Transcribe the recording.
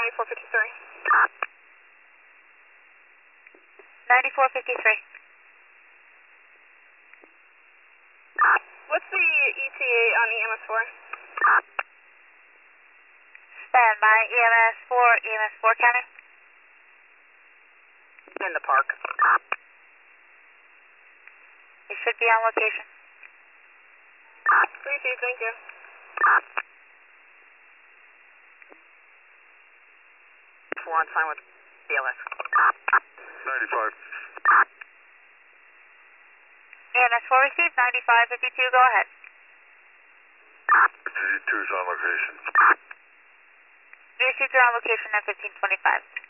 9453. 9453. What's the ETA on EMS4? Stand by, EMS4 counter. In the park. It should be on location. Received, thank you. We're on time with BLS. 95. EMS4 received, 9552, go ahead. G2's on location. You received your on location at 1525.